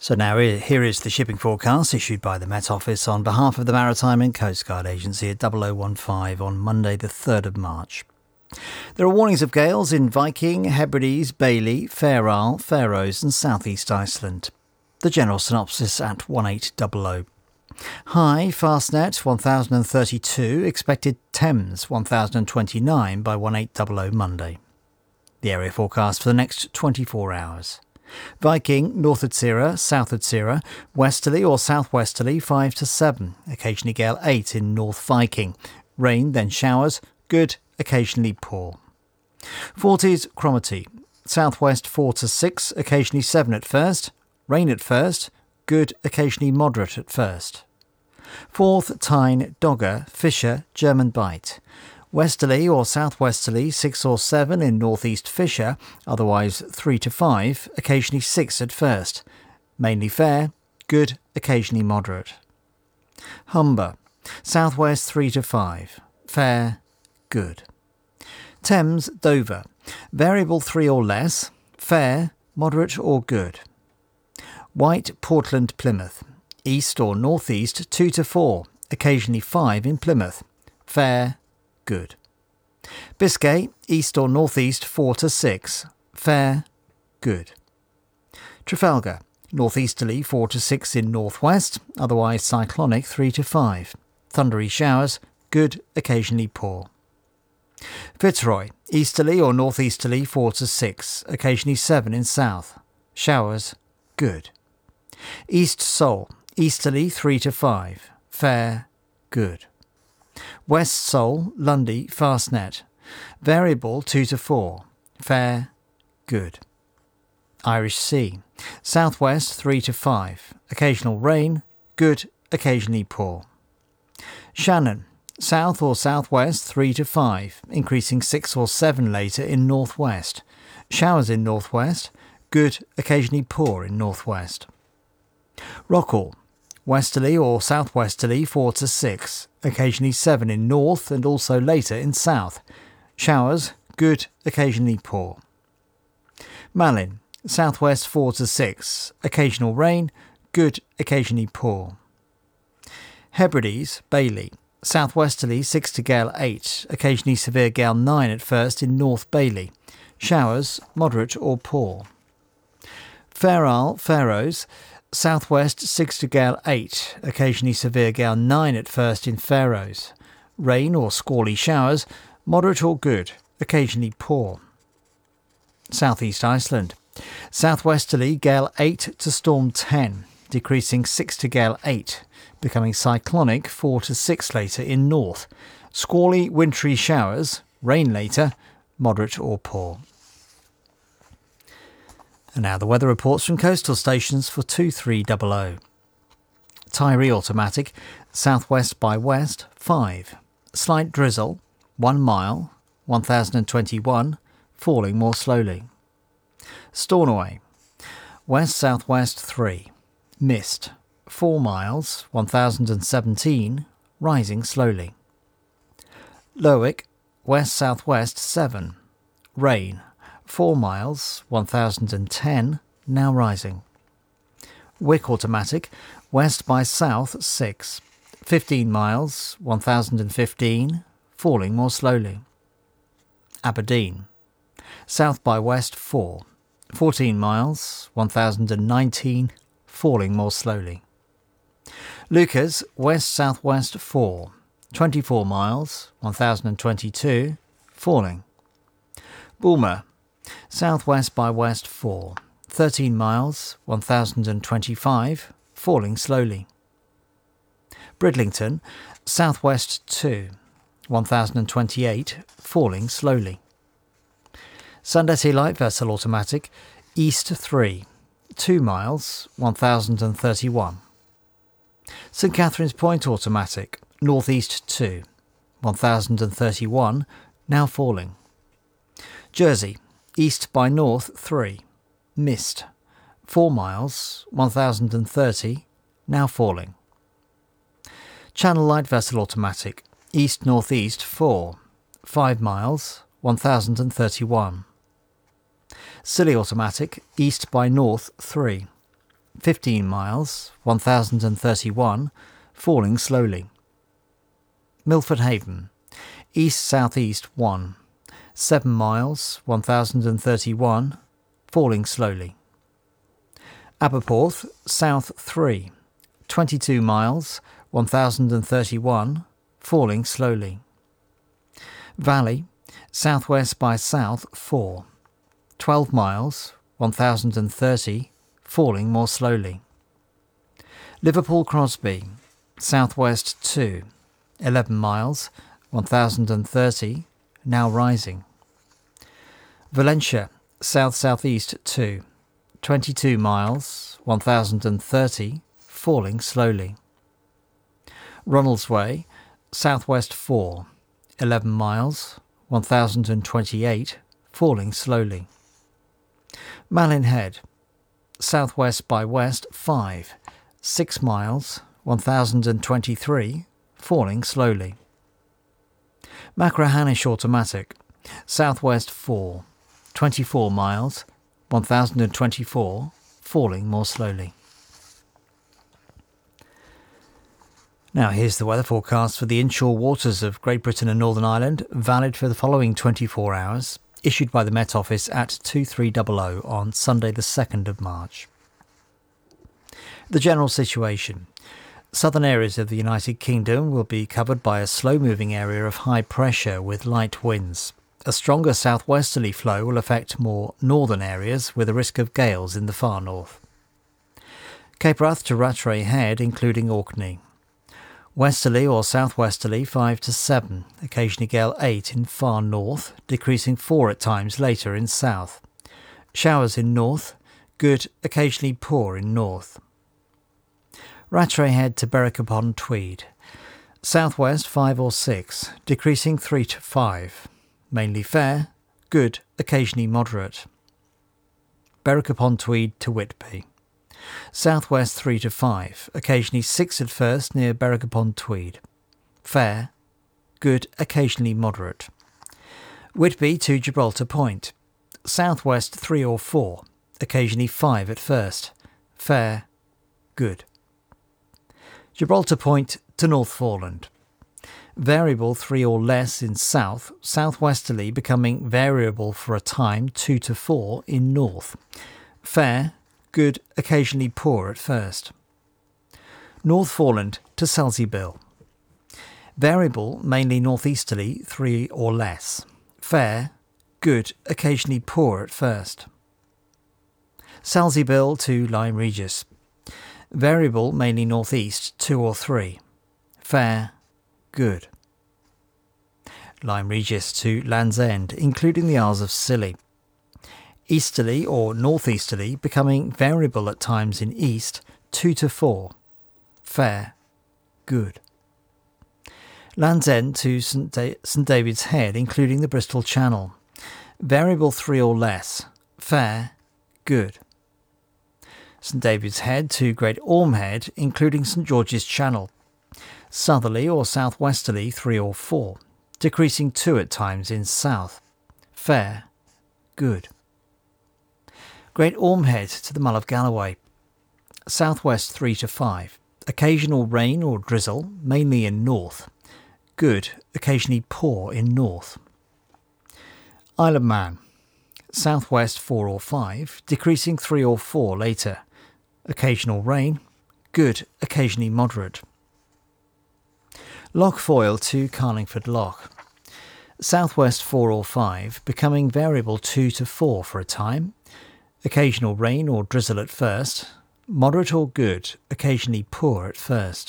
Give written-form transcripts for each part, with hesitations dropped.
So now here is the shipping forecast issued by the Met Office on behalf of the Maritime and Coast Guard Agency at 0015 on Monday the 3rd of March. There are warnings of gales in Viking, Hebrides, Bailey, Fair Isle, Faroes and South East Iceland. The general synopsis at 1800. High, Fastnet 1032, expected Thames 1029 by 1800 Monday. The area forecast for the next 24 hours. Viking, North Utsira, South Utsira, westerly or southwesterly 5 to 7, occasionally gale 8 in North Viking. Rain, then showers, good, occasionally poor. 40s, Cromarty, southwest 4 to 6, occasionally 7 at first. Rain at first, good, occasionally moderate at first. 4th, Tyne, Dogger, Fisher, German Bight. Westerly or southwesterly 6 or 7 in northeast Fisher, otherwise 3 to 5, occasionally 6 at first. Mainly fair, good, occasionally moderate. Humber, southwest 3 to 5, fair, good. Thames, Dover, variable 3 or less, fair, moderate or good. White, Portland, Plymouth, east or northeast 2 to 4, occasionally 5 in Plymouth, fair, good. Biscay, east or northeast 4 to 6, fair, good. Trafalgar, northeasterly 4 to 6 in northwest, otherwise cyclonic 3 to 5. Thundery showers, good, occasionally poor. Fitzroy, easterly or northeasterly 4 to 6, occasionally 7 in south. Showers, good. East Seoul, easterly 3 to 5, fair, good. West Seoul, Lundy, Fastnet, variable 2 to 4, fair, good. Irish Sea, southwest 3 to 5, occasional rain, good, occasionally poor. Shannon, south or southwest 3 to 5, increasing 6 or 7 later in northwest. Showers in northwest, good, occasionally poor in northwest. Rockall, westerly or southwesterly 4 to 6, occasionally 7 in north and also later in south. Showers, good, occasionally poor. Malin, southwest 4 to 6, occasional rain, good, occasionally poor. Hebrides, Bailey, southwesterly 6 to gale 8, occasionally severe gale 9 at first in North Bailey. Showers, moderate or poor. Fair Isle, Faroes, southwest 6 to gale 8, occasionally severe gale 9 at first in Faroes. Rain or squally showers, moderate or good, occasionally poor. Southeast Iceland, southwesterly gale 8 to storm 10, decreasing 6 to gale 8, becoming cyclonic 4 to 6 later in north. Squally wintry showers, rain later, moderate or poor. And now the weather reports from coastal stations for 2300. Tyree automatic, southwest by west 5. Slight drizzle, 1 mile, 1021, falling more slowly. Stornoway, west-southwest 3. Mist, 4 miles, 1017, rising slowly. Lerwick, west-southwest 7. Rain, 4 miles, 1010, now rising. Wick automatic, west by south 6. 15 miles, 1015, falling more slowly. Aberdeen, south by west 4. 14 miles, 1019, falling more slowly. Lucas, west-southwest 4. 24 miles, 1022, falling. Bulmer, southwest by west 4. 13 miles, 1025, falling slowly. Bridlington, southwest 2. 1028, falling slowly. Sandetty light vessel automatic, east 3. 2 miles, 1031. St Catherine's Point automatic, northeast 2. 1031, now falling. Jersey, east by north 3. Mist, 4 miles, 1030, now falling. Channel light vessel automatic, east-northeast 4. 5 miles, 1031. Scilly automatic, east by north 3. 15 miles, 1031, falling slowly. Milford Haven, east-southeast 1, 7 miles, 1031, falling slowly. Aberporth, south 3, 22 miles, 1031, falling slowly. Valley, southwest by south 4, 12 miles, 1030, falling more slowly. Liverpool Crosby, southwest 2, 11 miles, 1030, now rising. Valentia, south-southeast 2, 22 miles, 1030, falling slowly. Ronaldsway, southwest 4, 11 miles, 1028, falling slowly. Malin Head, southwest by west 5, 6 miles, 1023, falling slowly. Machrihanish Automatic, southwest 4, 24 miles, 1024, falling more slowly. Now here's the weather forecast for the inshore waters of Great Britain and Northern Ireland, valid for the following 24 hours, issued by the Met Office at 2300 on Sunday the 2nd of March. The general situation. Southern areas of the United Kingdom will be covered by a slow-moving area of high pressure with light winds. A stronger southwesterly flow will affect more northern areas with a risk of gales in the far north. Cape Wrath to Rattray Head, including Orkney. Westerly or southwesterly 5 to 7, occasionally gale 8 in far north, decreasing 4 at times later in south. Showers in north, good, occasionally poor in north. Rattray Head to Berwick upon Tweed. Southwest 5 or 6, decreasing 3 to 5. Mainly fair, good, occasionally moderate. Berwick upon Tweed to Whitby. Southwest 3 to 5, occasionally 6 at first near Berwick upon Tweed. Fair, good, occasionally moderate. Whitby to Gibraltar Point. Southwest 3 or 4, occasionally 5 at first. Fair, good. Gibraltar Point to Northforeland. Variable 3 or less in south, southwesterly becoming variable for a time 2 to 4 in north. Fair, good, occasionally poor at first. Northforeland to Selseybill. Variable, mainly northeasterly, 3 or less. Fair, good, occasionally poor at first. Selseybill to Lyme Regis. Variable, mainly northeast, 2 or 3. Fair, good. Lyme Regis to Land's End, including the Isles of Scilly. Easterly or northeasterly, becoming variable at times in east, 2 to 4. Fair, good. Land's End to St David's Head, including the Bristol Channel. Variable 3 or less. Fair, good. St David's Head to Great Orme Head, including St George's Channel. Southerly or southwesterly 3 or 4, decreasing 2 at times in south. Fair, good. Great Orme Head to the Mull of Galloway. Southwest 3 to 5. Occasional rain or drizzle, mainly in north. Good, occasionally poor in north. Isle of Man. Southwest 4 or 5, decreasing 3 or 4 later. Occasional rain. Good, occasionally moderate. Loch Foyle to Carlingford Loch. Southwest 4 or 5, becoming variable 2 to 4 for a time. Occasional rain or drizzle at first. Moderate or good, occasionally poor at first.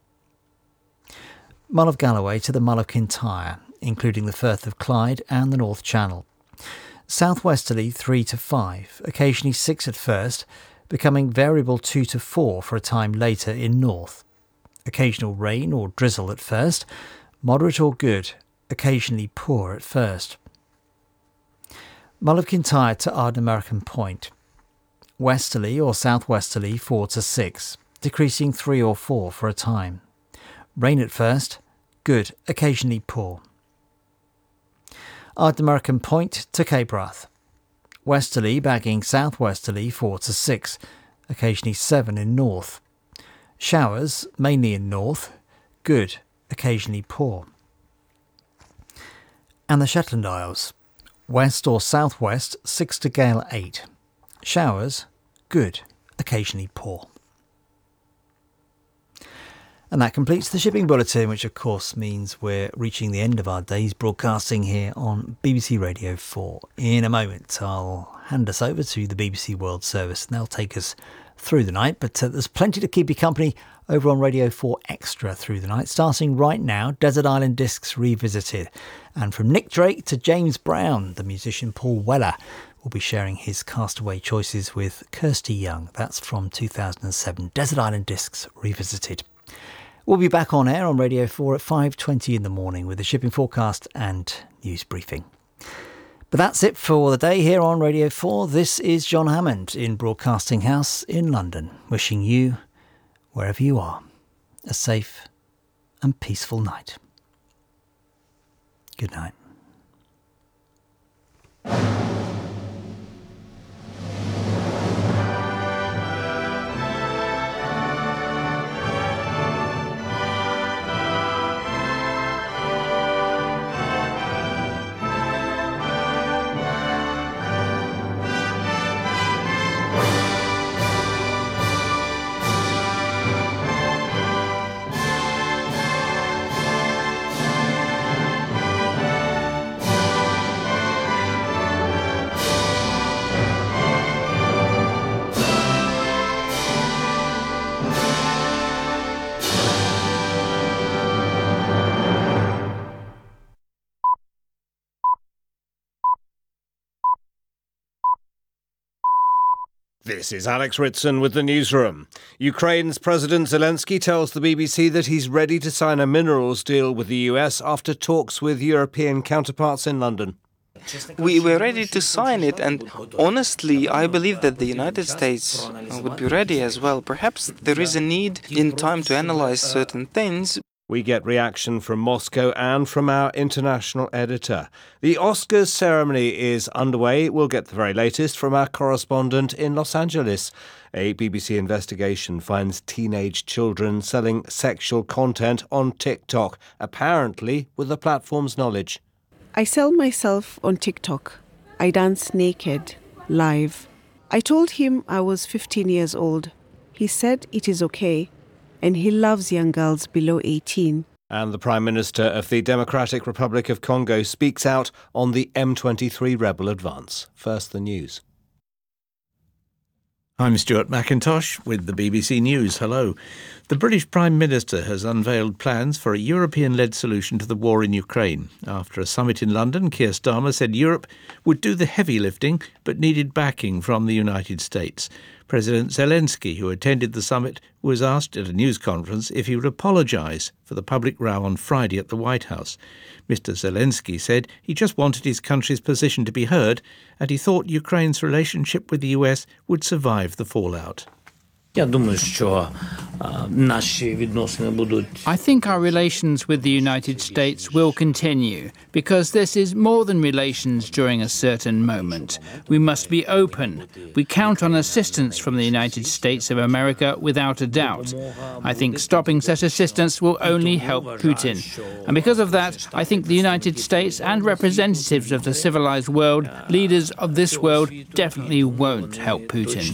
Mull of Galloway to the Mull of Kintyre, including the Firth of Clyde and the North Channel. Southwesterly 3 to 5, occasionally 6 at first, becoming variable 2 to 4 for a time later in north. Occasional rain or drizzle at first, moderate or good, occasionally poor at first. Mull of Kintyre to Ardnamurchan Point. Westerly or southwesterly 4 to 6, decreasing 3 or 4 for a time. Rain at first, good, occasionally poor. Ardnamurchan Point to Cape Wrath. Westerly bagging southwesterly 4 to 6, occasionally 7 in north. Showers, mainly in north, good, occasionally poor. And the Shetland Isles, west or southwest, 6 to gale 8. Showers, good, occasionally poor. And that completes the shipping bulletin, which of course means we're reaching the end of our day's broadcasting here on BBC Radio 4. In a moment, I'll hand us over to the BBC World Service and they'll take us through the night. But there's plenty to keep you company over on Radio 4 Extra through the night. Starting right now, Desert Island Discs Revisited. And from Nick Drake to James Brown, the musician Paul Weller will be sharing his Castaway choices with Kirsty Young. That's from 2007, Desert Island Discs Revisited. We'll be back on air on Radio 4 at 5:20 in the morning with the shipping forecast and news briefing. But that's it for the day here on Radio 4. This is John Hammond in Broadcasting House in London, wishing you, wherever you are, a safe and peaceful night. Good night. This is Alex Ritson with the newsroom. Ukraine's President Zelensky tells the BBC that he's ready to sign a minerals deal with the US after talks with European counterparts in London. We were ready to sign it, and honestly, I believe that the United States would be ready as well. Perhaps there is a need in time to analyze certain things. We get reaction from Moscow and from our international editor. The Oscars ceremony is underway. We'll get the very latest from our correspondent in Los Angeles. A BBC investigation finds teenage children selling sexual content on TikTok, apparently with the platform's knowledge. I sell myself on TikTok. I dance naked, live. I told him I was 15 years old. He said it is okay. And he loves young girls below 18. And the Prime Minister of the Democratic Republic of Congo speaks out on the M23 rebel advance. First, the news. I'm Stuart McIntosh with the BBC News. Hello. The British Prime Minister has unveiled plans for a European-led solution to the war in Ukraine. After a summit in London, Keir Starmer said Europe would do the heavy lifting but needed backing from the United States. President Zelensky, who attended the summit, was asked at a news conference if he would apologise for the public row on Friday at the White House. Mr. Zelensky said he just wanted his country's position to be heard and he thought Ukraine's relationship with the US would survive the fallout. I think our relations with the United States will continue because this is more than relations during a certain moment. We must be open. We count on assistance from the United States of America without a doubt. I think stopping such assistance will only help Putin. And because of that, I think the United States and representatives of the civilized world, leaders of this world, definitely won't help Putin.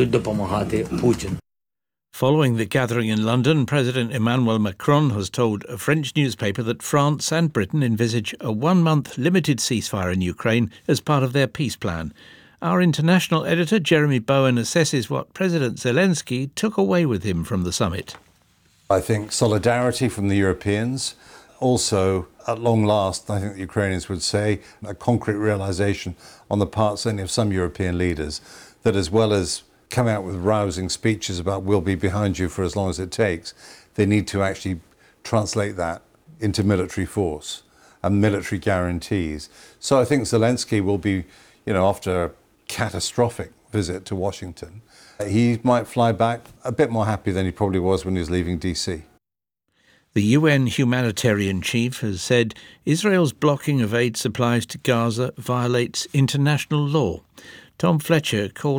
Following the gathering in London, President Emmanuel Macron has told a French newspaper that France and Britain envisage a one-month limited ceasefire in Ukraine as part of their peace plan. Our international editor, Jeremy Bowen, assesses what President Zelensky took away with him from the summit. I think solidarity from the Europeans. Also, at long last, I think the Ukrainians would say, a concrete realisation on the part certainly of some European leaders that as well as come out with rousing speeches about we'll be behind you for as long as it takes, they need to actually translate that into military force and military guarantees. So I think Zelensky will be, after a catastrophic visit to Washington, he might fly back a bit more happy than he probably was when he was leaving DC. The UN humanitarian chief has said Israel's blocking of aid supplies to Gaza violates international law. Tom Fletcher called